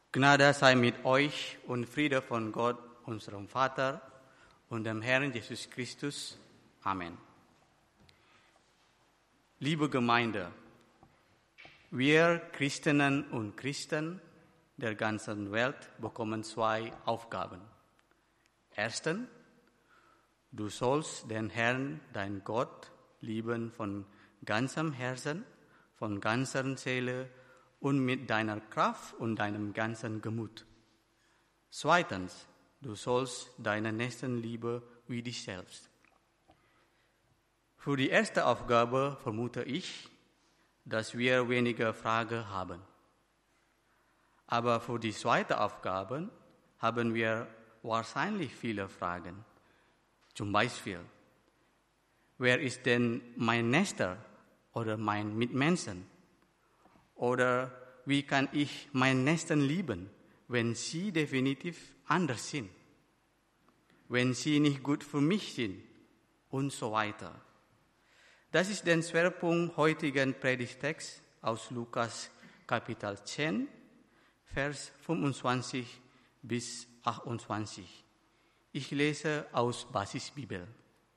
Gnade sei mit euch und Friede von Gott, unserem Vater und dem Herrn Jesus Christus. Amen. Liebe Gemeinde, wir Christinnen und Christen der ganzen Welt bekommen 2 Aufgaben. Erstens, du sollst den Herrn, dein Gott, lieben von ganzem Herzen, von ganzer Seele und mit deiner Kraft und deinem ganzen Gemut. Zweitens, du sollst deinen Nächsten lieben wie dich selbst. Für die erste Aufgabe vermute ich, dass wir weniger Fragen haben. Aber für die zweite Aufgabe haben wir wahrscheinlich viele Fragen. Zum Beispiel, wer ist denn mein Nächster oder mein Mitmenschen? Oder wie kann ich meinen Nächsten lieben, wenn sie definitiv anders sind? Wenn sie nicht gut für mich sind und so weiter. Das ist der Schwerpunkt heutigen Predigtext aus Lukas Kapitel 10, Vers 25 bis 28. Ich lese aus Basisbibel.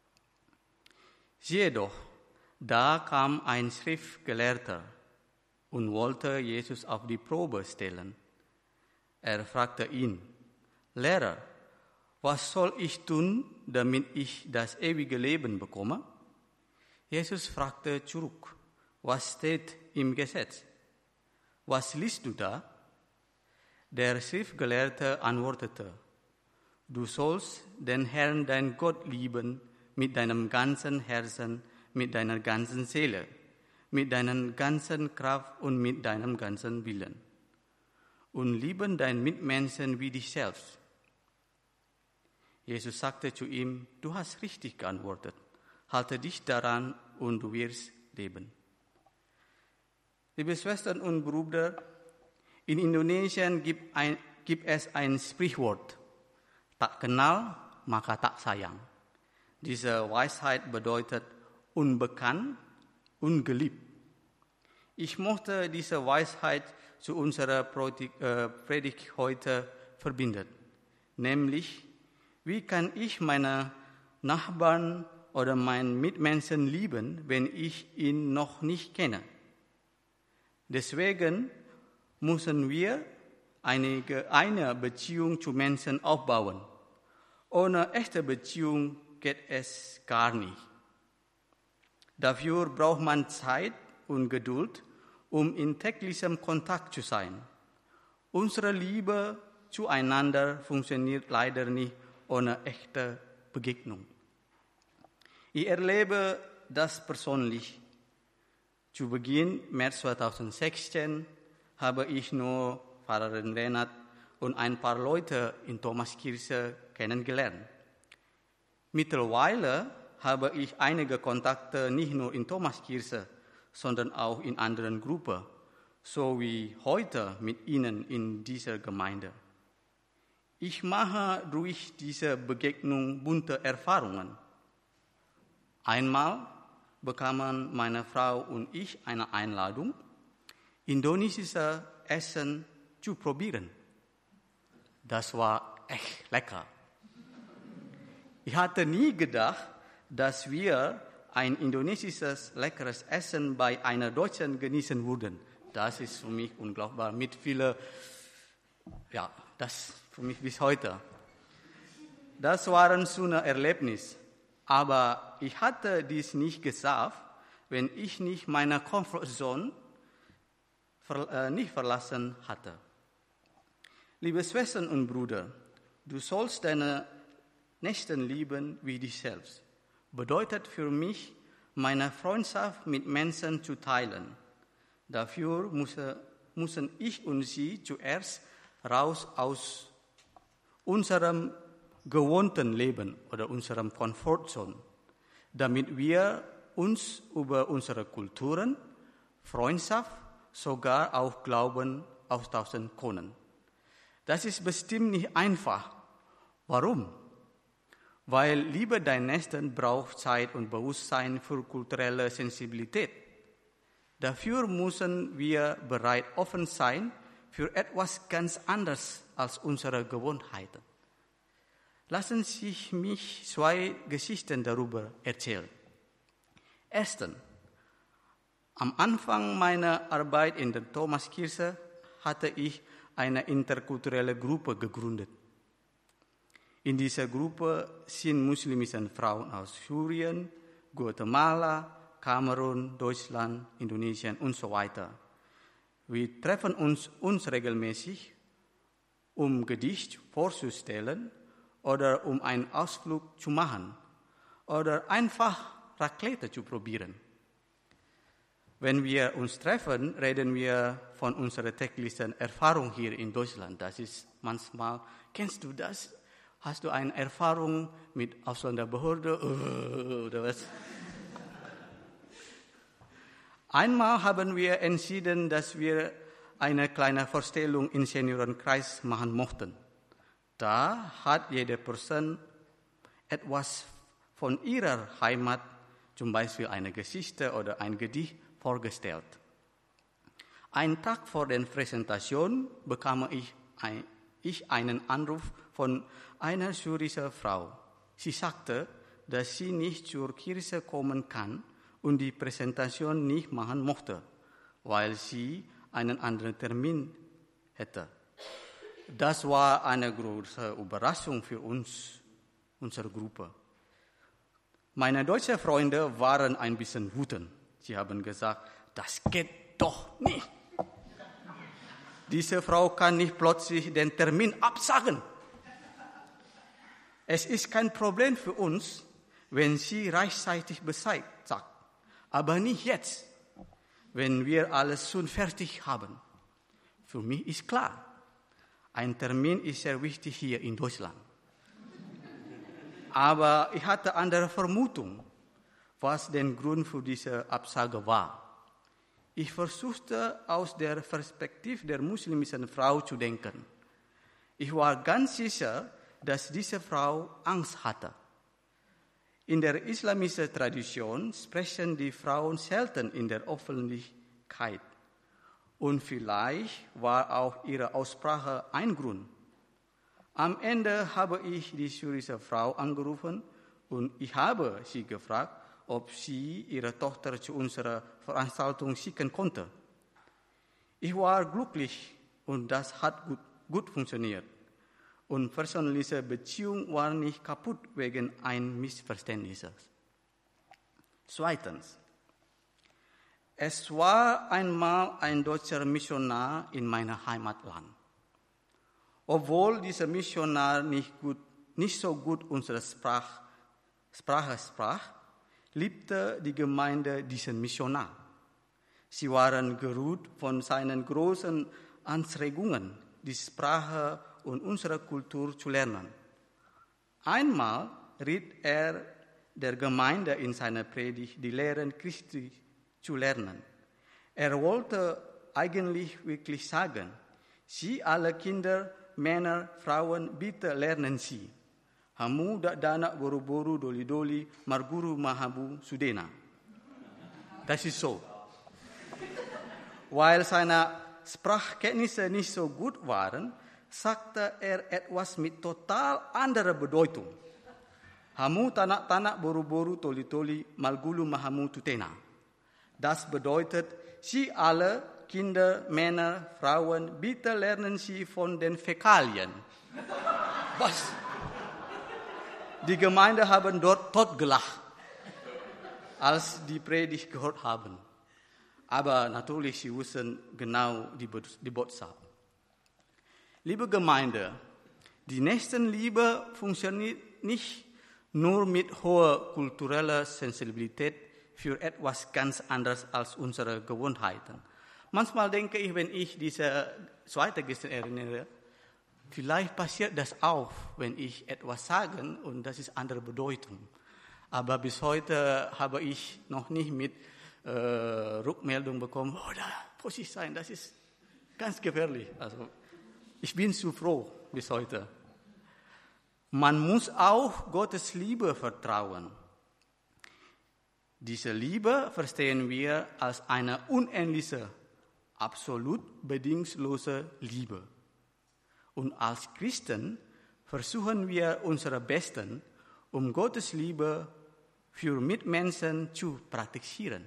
Siehe doch, da kam ein Schriftgelehrter und wollte Jesus auf die Probe stellen. Er fragte ihn, Lehrer, was soll ich tun, damit ich das ewige Leben bekomme? Jesus fragte zurück, was steht im Gesetz? Was liest du da? Der Schriftgelehrte antwortete, du sollst den Herrn, dein Gott, lieben mit deinem ganzen Herzen, mit deiner ganzen Seele, mit deiner ganzen Kraft und mit deinem ganzen Willen. Und lieben deinen Mitmenschen wie dich selbst. Jesus sagte zu ihm, du hast richtig geantwortet. Halte dich daran und du wirst leben. Liebe Schwestern und Brüder, in Indonesien gibt es ein Sprichwort, tak kenal, maka tak sayang. Diese Weisheit bedeutet unbekannt, ungeliebt. Ich möchte diese Weisheit zu unserer Predigt heute verbinden. Nämlich, wie kann ich meine Nachbarn oder meinen Mitmenschen lieben, wenn ich ihn noch nicht kenne? Deswegen müssen wir eine Beziehung zu Menschen aufbauen. Ohne echte Beziehung geht es gar nicht. Dafür braucht man Zeit und Geduld, um in täglichem Kontakt zu sein. Unsere Liebe zueinander funktioniert leider nicht ohne echte Begegnung. Ich erlebe das persönlich. Zu Beginn März 2016 habe ich nur Pfarrerin Renat und ein paar Leute in Thomaskirche kennengelernt. Mittlerweile habe ich einige Kontakte nicht nur in Thomaskirche, sondern auch in anderen Gruppen, so wie heute mit Ihnen in dieser Gemeinde. Ich mache durch diese Begegnung bunte Erfahrungen. Einmal bekamen meine Frau und ich eine Einladung, indonesisches Essen zu probieren. Das war echt lecker. Ich hatte nie gedacht, dass wir ein indonesisches leckeres Essen bei einer Deutschen genießen würden. Das ist für mich unglaubbar. Das für mich bis heute. Das war ein schönes Erlebnis. Aber ich hatte dies nicht geschafft, wenn ich nicht meine Comfortzone nicht verlassen hatte. Liebe Schwestern und Brüder, du sollst deine Nächsten lieben wie dich selbst. Bedeutet für mich, meine Freundschaft mit Menschen zu teilen. Dafür müssen ich und sie zuerst raus aus unserem gewohnten Leben oder unserem Komfortzone, damit wir uns über unsere Kulturen, Freundschaft, sogar auch Glauben austauschen können. Das ist bestimmt nicht einfach. Warum? Weil Liebe deinen Nächsten braucht Zeit und Bewusstsein für kulturelle Sensibilität. Dafür müssen wir bereit offen sein für etwas ganz anderes als unsere Gewohnheiten. Lassen Sie mich 2 Geschichten darüber erzählen. Erstens, am Anfang meiner Arbeit in der Thomaskirche hatte ich eine interkulturelle Gruppe gegründet. In dieser Gruppe sind muslimische Frauen aus Syrien, Guatemala, Kamerun, Deutschland, Indonesien und so weiter. Wir treffen uns regelmäßig, um Gedicht vorzustellen oder um einen Ausflug zu machen oder einfach Raclette zu probieren. Wenn wir uns treffen, reden wir von unserer täglichen Erfahrung hier in Deutschland. Das ist manchmal, kennst du das? Hast du eine Erfahrung mit Ausländerbehörde oder was? Einmal haben wir entschieden, dass wir eine kleine Vorstellung im Seniorenkreis machen mochten. Da hat jede Person etwas von ihrer Heimat, zum Beispiel eine Geschichte oder ein Gedicht, vorgestellt. Einen Tag vor der Präsentation bekam ich einen Anruf von einer syrischen Frau. Sie sagte, dass sie nicht zur Kirche kommen kann und die Präsentation nicht machen mochte, weil sie einen anderen Termin hätte. Das war eine große Überraschung für uns, unsere Gruppe. Meine deutschen Freunde waren ein bisschen wütend. Sie haben gesagt, das geht doch nicht. Diese Frau kann nicht plötzlich den Termin absagen. Es ist kein Problem für uns, wenn sie rechtzeitig Bescheid sagt. Aber nicht jetzt, wenn wir alles schon fertig haben. Für mich ist klar, ein Termin ist sehr wichtig hier in Deutschland. Aber ich hatte andere Vermutungen, was der Grund für diese Absage war. Ich versuchte, aus der Perspektive der muslimischen Frau zu denken. Ich war ganz sicher, dass diese Frau Angst hatte. In der islamischen Tradition sprechen die Frauen selten in der Öffentlichkeit. Und vielleicht war auch ihre Aussprache ein Grund. Am Ende habe ich die syrische Frau angerufen und ich habe sie gefragt, ob sie ihre Tochter zu unserer Veranstaltung schicken konnte. Ich war glücklich und das hat gut funktioniert. Und persönliche Beziehung war nicht kaputt wegen eines Missverständnisses. Zweitens, es war einmal ein deutscher Missionar in meinem Heimatland. Obwohl dieser Missionar nicht so gut unsere Sprache sprach, liebte die Gemeinde diesen Missionar. Sie waren gerührt von seinen großen Anstrengungen, die Sprache und unsere Kultur zu lernen. Einmal riet er der Gemeinde in seiner Predigt, die Lehren Christi zu lernen. Er wollte eigentlich wirklich sagen, Sie alle Kinder, Männer, Frauen, bitte lernen Sie. Hamu dana boru-boru doli-doli marguru mahabu sudena. Das ist so. Weil seine Sprachkenntnisse nicht so gut waren, sagte er etwas mit total anderer Bedeutung. Hamu tanak-tanak boru-boru toli-toli malgulu mahamu tutena. Das bedeutet, Sie alle, Kinder, Männer, Frauen, bitte lernen Sie von den Fäkalien. Was? Die Gemeinde haben dort totgelacht, als die Predigt gehört haben. Aber natürlich, sie wussten genau die Botschaft. Liebe Gemeinde, die Nächstenliebe funktioniert nicht nur mit hoher kultureller Sensibilität für etwas ganz anderes als unsere Gewohnheiten. Manchmal denke ich, wenn ich diese zweite Geschichte erinnere, vielleicht passiert das auch, wenn ich etwas sage und das ist andere Bedeutung. Aber bis heute habe ich noch nicht mit Rückmeldung bekommen, da muss ich sein, das ist ganz gefährlich. Also ich bin zu froh bis heute. Man muss auch Gottes Liebe vertrauen. Diese Liebe verstehen wir als eine unendliche, absolut bedingungslose Liebe. Und als Christen versuchen wir unser Bestes, um Gottes Liebe für Mitmenschen zu praktizieren.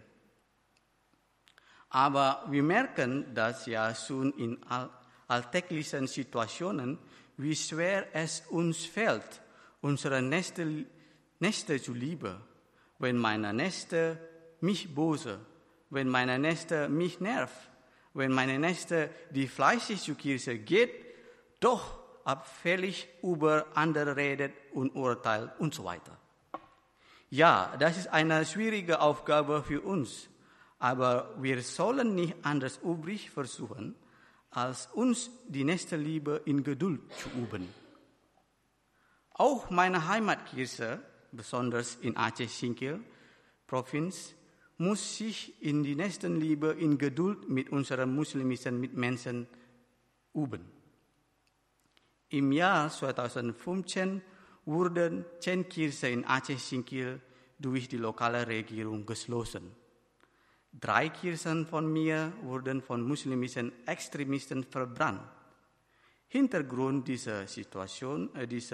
Aber wir merken, dass ja schon in alltäglichen Situationen, wie schwer es uns fällt, unsere Nächste zu lieben, wenn meine Nächste mich böse, wenn meine Nächste mich nervt, wenn meine Nächste, die fleißig zur Kirche geht, doch abfällig über andere redet und urteilt und so weiter. Ja, das ist eine schwierige Aufgabe für uns, aber wir sollen nicht anders übrig versuchen, als uns die Nächstenliebe in Geduld zu üben. Auch meine Heimatkirche, besonders in Aceh-Singkil, Provinz, muss sich in die Nächstenliebe in Geduld mit unseren muslimischen Mitmenschen üben. Im Jahr 2015 wurden 10 Kirchen in Aceh-Singkil durch die lokale Regierung geschlossen. 3 Kirchen von mir wurden von muslimischen Extremisten verbrannt. Hintergrund dieser Situation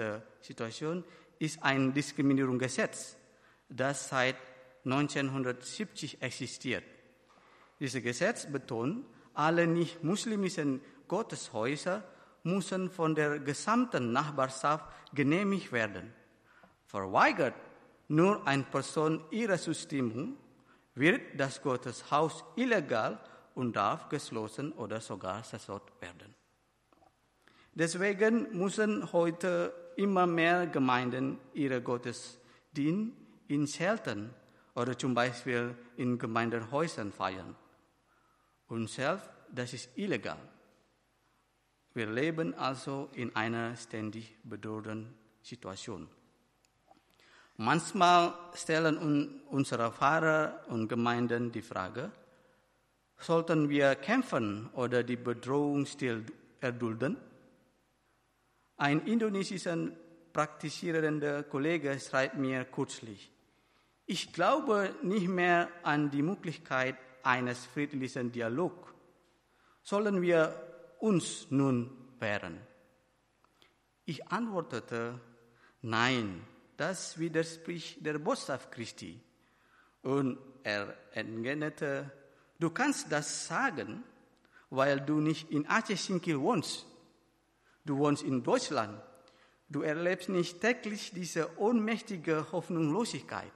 ist ein Diskriminierungsgesetz, das seit 1970 existiert. Dieses Gesetz betont, alle nicht-muslimischen Gotteshäuser müssen von der gesamten Nachbarschaft genehmigt werden. Verweigert nur eine Person ihre Zustimmung, wird das Gotteshaus illegal und darf geschlossen oder sogar zerstört werden. Deswegen müssen heute immer mehr Gemeinden ihre Gottesdienste in Zelten oder zum Beispiel in Gemeindehäusern feiern. Und selbst das ist illegal. Wir leben also in einer ständig bedrohten Situation. Manchmal stellen unsere Pfarrer und Gemeinden die Frage, sollten wir kämpfen oder die Bedrohung still erdulden? Ein indonesischer praktizierender Kollege schreibt mir kürzlich, ich glaube nicht mehr an die Möglichkeit eines friedlichen Dialogs. Sollen wir uns nun wehren? Ich antwortete, nein, das widerspricht der Botschaft Christi. Und er entgegnete, du kannst das sagen, weil du nicht in Aceh-Singkil wohnst. Du wohnst in Deutschland. Du erlebst nicht täglich diese ohnmächtige Hoffnungslosigkeit.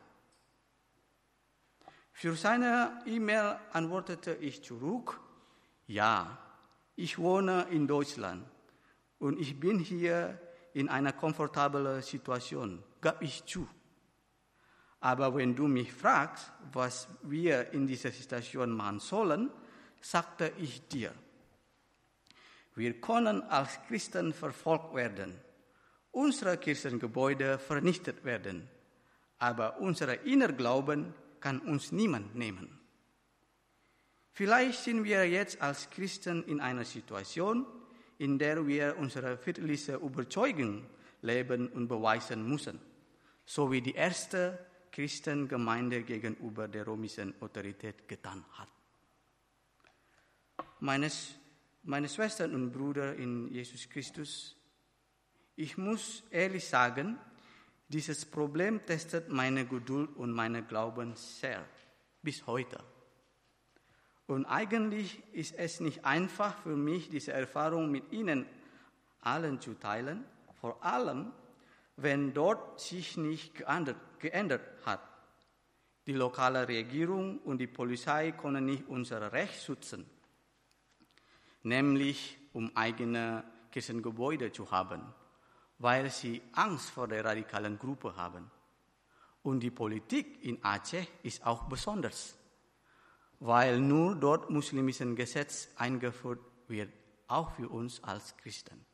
Für seine E-Mail antwortete ich zurück, ja, ich wohne in Deutschland und ich bin hier in einer komfortablen Situation, gab ich zu. Aber wenn du mich fragst, was wir in dieser Situation machen sollen, sagte ich dir, wir können als Christen verfolgt werden, unsere Kirchengebäude vernichtet werden, aber unser Innerglauben kann uns niemand nehmen. Vielleicht sind wir jetzt als Christen in einer Situation, in der wir unsere friedliche Überzeugung leben und beweisen müssen, so wie die erste Christengemeinde gegenüber der römischen Autorität getan hat. Meine Schwestern und Brüder in Jesus Christus, ich muss ehrlich sagen, dieses Problem testet meine Geduld und meinen Glauben sehr, bis heute. Und eigentlich ist es nicht einfach für mich, diese Erfahrung mit Ihnen allen zu teilen, vor allem, wenn dort sich nicht geändert hat. Die lokale Regierung und die Polizei können nicht unser Recht schützen, nämlich um eigene Kirchengebäude zu haben, weil sie Angst vor der radikalen Gruppe haben. Und die Politik in Aceh ist auch besonders, weil nur dort muslimisches Gesetz eingeführt wird, auch für uns als Christen.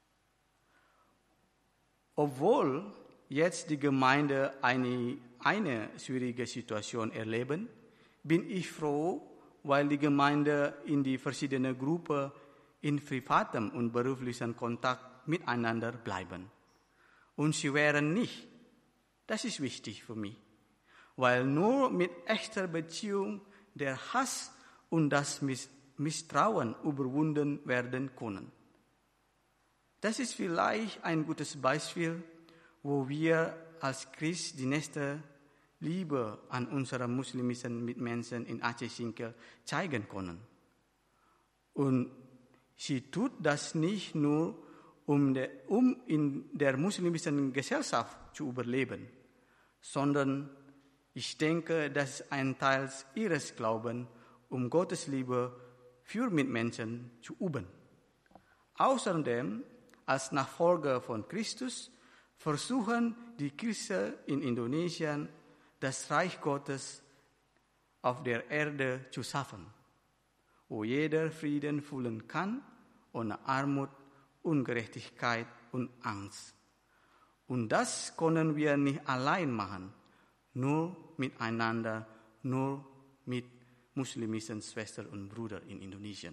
Obwohl jetzt die Gemeinde eine schwierige Situation erleben, bin ich froh, weil die Gemeinde in die verschiedenen Gruppen in privatem und beruflichem Kontakt miteinander bleiben. Und sie wären nicht. Das ist wichtig für mich, weil nur mit echter Beziehung der Hass und das Misstrauen überwunden werden können. Das ist vielleicht ein gutes Beispiel, wo wir als Christ die nächste Liebe an unsere muslimischen Mitmenschen in Aceh-Singkil zeigen können. Und sie tut das nicht nur, um in der muslimischen Gesellschaft zu überleben, sondern ich denke, das ist ein Teil ihres Glaubens, um Gottes Liebe für Mitmenschen zu üben. Außerdem, als Nachfolger von Christus, versuchen die Christen in Indonesien, das Reich Gottes auf der Erde zu schaffen, wo jeder Frieden fühlen kann, ohne Armut, Ungerechtigkeit und Angst. Und das können wir nicht allein machen, nur miteinander, nur mit muslimischen Schwestern und Brüdern in Indonesien.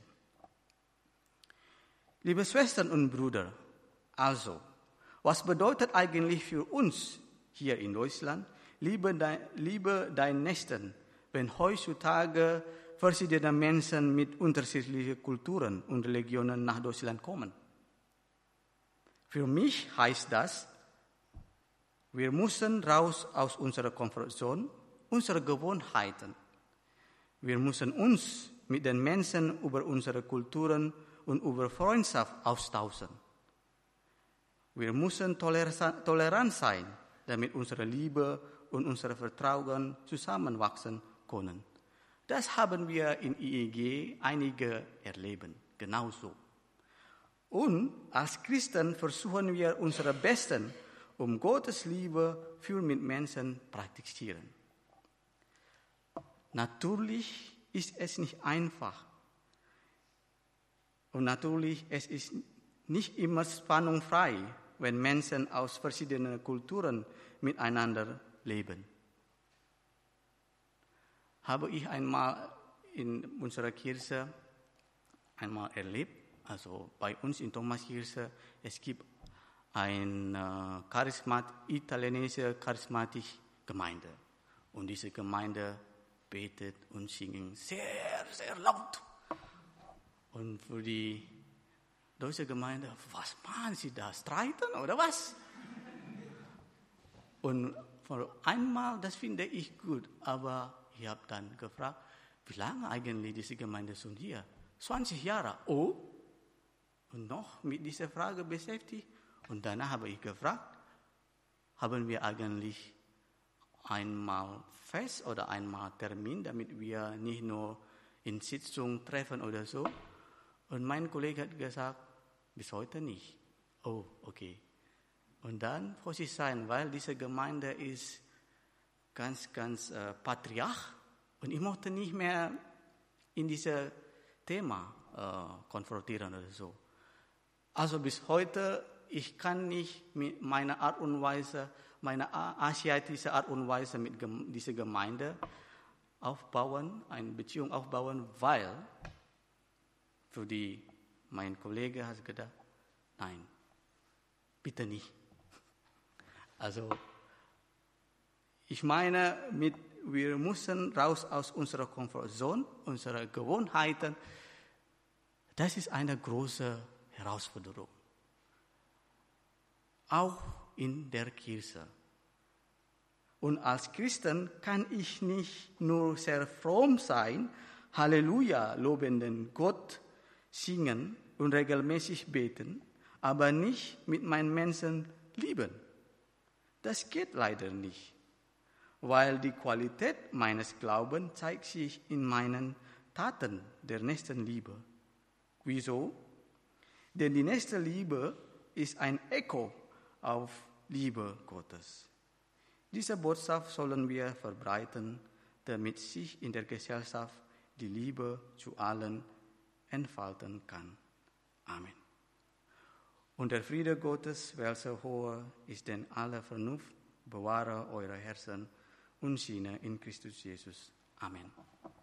Liebe Schwestern und Brüder, also, was bedeutet eigentlich für uns hier in Deutschland, liebe deinen Nächsten, wenn heutzutage verschiedene Menschen mit unterschiedlichen Kulturen und Religionen nach Deutschland kommen? Für mich heißt das, wir müssen raus aus unserer Komfortzone, unsere Gewohnheiten. Wir müssen uns mit den Menschen über unsere Kulturen und über Freundschaft austauschen. Wir müssen tolerant sein, damit unsere Liebe und unser Vertrauen zusammenwachsen können. Das haben wir in IEG einige erleben, genauso. Und als Christen versuchen wir unser Bestes, um Gottes Liebe für Mitmenschen praktizieren. Natürlich ist es nicht einfach. Und natürlich es ist nicht immer spannungsfrei, wenn Menschen aus verschiedenen Kulturen miteinander leben. Habe ich einmal in unserer Kirche erlebt, also bei uns in Thomaskirche, es gibt eine italienische charismatische Gemeinde. Und diese Gemeinde betet und singt sehr, sehr laut. Und für die deutsche Gemeinde, was machen Sie da? Streiten oder was? Und für einmal, das finde ich gut, aber ich habe dann gefragt, wie lange eigentlich diese Gemeinde schon hier? 20 Jahre. Oh, und noch mit dieser Frage beschäftigt. Und danach habe ich gefragt, haben wir eigentlich einmal Fest oder einmal Termin, damit wir nicht nur in Sitzung treffen oder so? Und mein Kollege hat gesagt, bis heute nicht. Oh, okay. Und dann muss ich sagen, weil diese Gemeinde ist ganz patriarch und ich mochte nicht mehr in dieses Thema konfrontieren oder so. Also bis heute, ich kann nicht mit meiner Art und Weise, meiner asiatischen Art und Weise mit dieser Gemeinde aufbauen, eine Beziehung aufbauen, weil mein Kollege hat gedacht, nein, bitte nicht. Also, ich meine, wir müssen raus aus unserer Komfortzone, unserer Gewohnheiten. Das ist eine große Herausforderung. Auch in der Kirche. Und als Christen kann ich nicht nur sehr fromm sein, Halleluja, lobenden Gott singen und regelmäßig beten, aber nicht mit meinen Menschen lieben. Das geht leider nicht, weil die Qualität meines Glaubens zeigt sich in meinen Taten der Nächstenliebe. Wieso? Denn die Nächstenliebe ist ein Echo auf Liebe Gottes. Diese Botschaft sollen wir verbreiten, damit sich in der Gesellschaft die Liebe zu allen entfalten kann. Amen. Und der Friede Gottes, welcher hoher ist denn alle Vernunft, bewahre eure Herzen und Sinne in Christus Jesus. Amen.